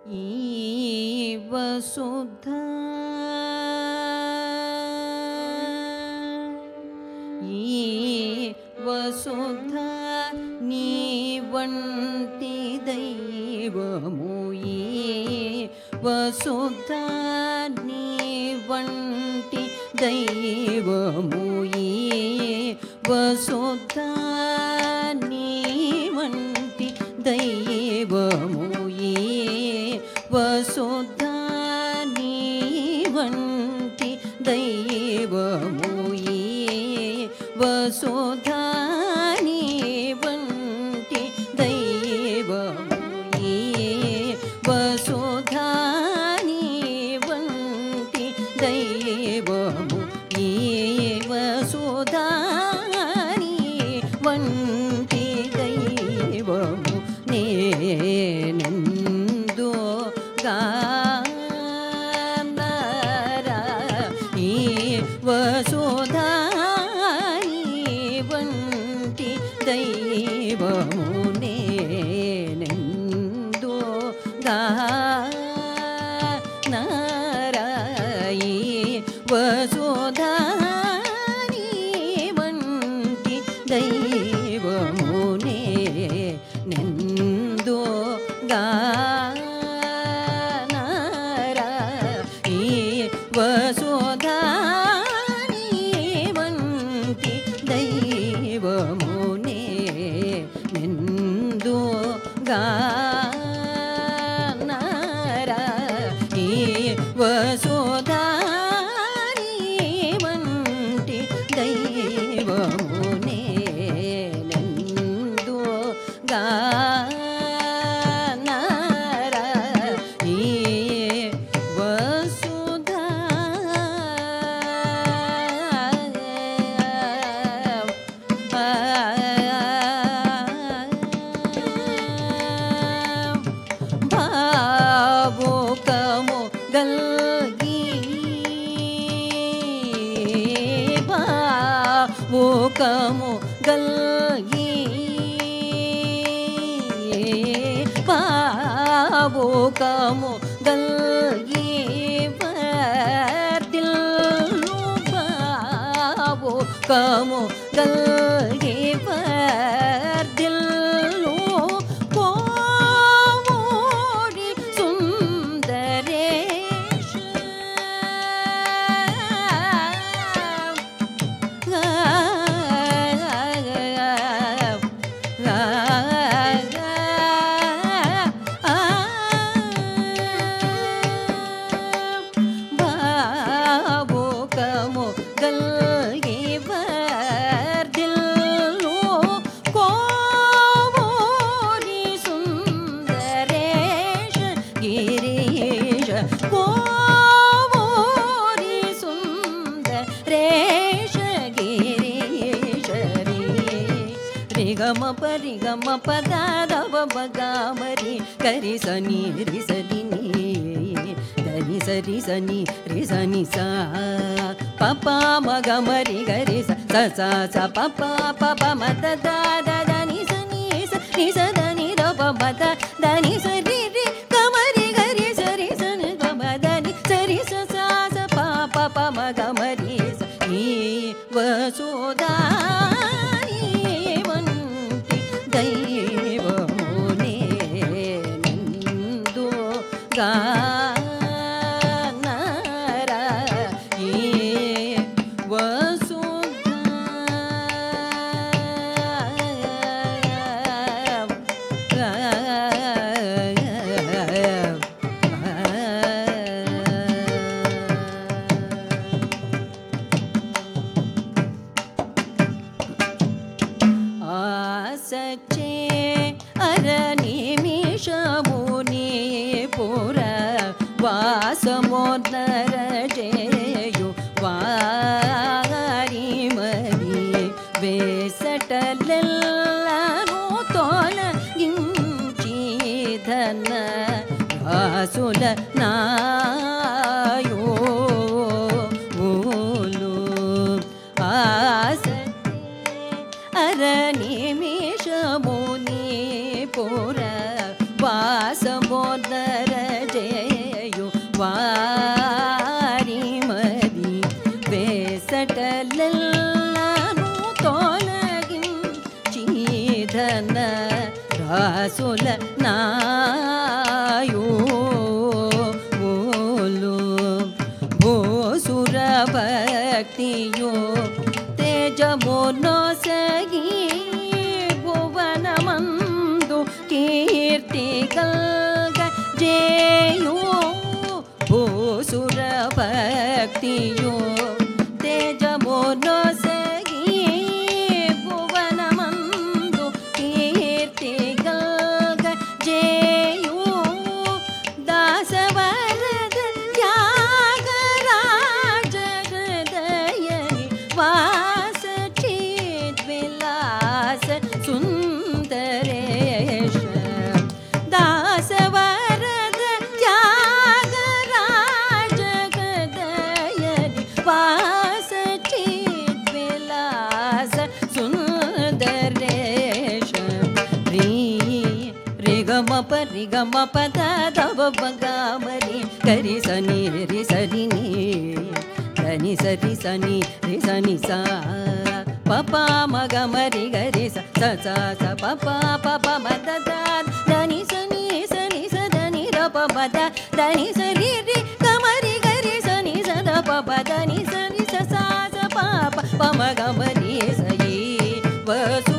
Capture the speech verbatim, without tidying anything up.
ఈ వసుధ ఈ వసుధ నీ వంటి దైవము ఈ వసుధ నీ వంటి దైవము ఈ వసుధ నీ వంటి దైవము ఈ వసుధ నీ వంటి దైవము ఈ వసుధ నీ వంటి దైవము ఈ వసుధ నీ వంటి దైవము ఈ వసుధ నీ వంటి దైవము నేనెందు గానరా ఈ వసుధ నీ వంటి దైవము నేనెందు గానరా ఈ వసుధ నీ వంటి దైవము నేనెందు గానరా ఈ వసుధ నీ వంటి దైవము నేనెందు గానరా ఈ వసుధ నీ వంటి దైవము నేనెందు గానరా ఈ వసుధ భావుకము గల్గి భావుకము గల్గి భావుకము గల్గి వర్ధిల్లు భావుకము గల్గి వర్ధిల్లు కోమోడి సుందరేశ భావుకము గల్గి వర్ధిల్లు కోమోడి సుందరేశ గిరీశ కోమోడి సుందరేశ గిరీశ రిగమ పరిగమ పదారవ బగామరి గరి సని రిసని దని సరి సని రిసని సా పప మగమరి గరి స స స పప పప మద దాద దని సని స ని స దని రప మద దని సరి రి గమరి గరి సరి సని గమ దని సరి స స స ప ప మగమరి స ఈ వసుధ నీ వంటి దైవము నేనెందు గానరా ఈ వసుధ ఆసచే అరనిమిషముని పుర వాసమోన్నర జేయు వారి మరి వేసటలెల్లను తొలగించి ధన రాసుల నాయో ఊలు ఆసచే అరనిమిషముని పుర వాసమోన్నర చేయు వారిమది వేసటలెల్లను తొలగించిధన రాసుల నాయు భూసుర భక్తియో తేజమునొసగి భువనమందు కీర్తి కల్గ జేయు భూసుర భక్తియో తేజమునొసగి భువనమందు కీర్తి కల్గ జేయు దాసవరద త్యాగరాజ హృదయని వాస చిద్విలాస సుందరేశ దాసవరద త్యాగరాజ హృదయని వాస చిద్విలాస సుందరేశ రీ రిగమ పరిగమ పద దవ బగామరి కరి సని రి సరి ని దని సరి సని రి సని సా పప మగ మరి గరి స స స స పప పప మద దని సని సని స దని ర ప ద దని సరి రి గమరి గరి సని స ద ప దని సని స స స ప ప మగ మరి సయి వసు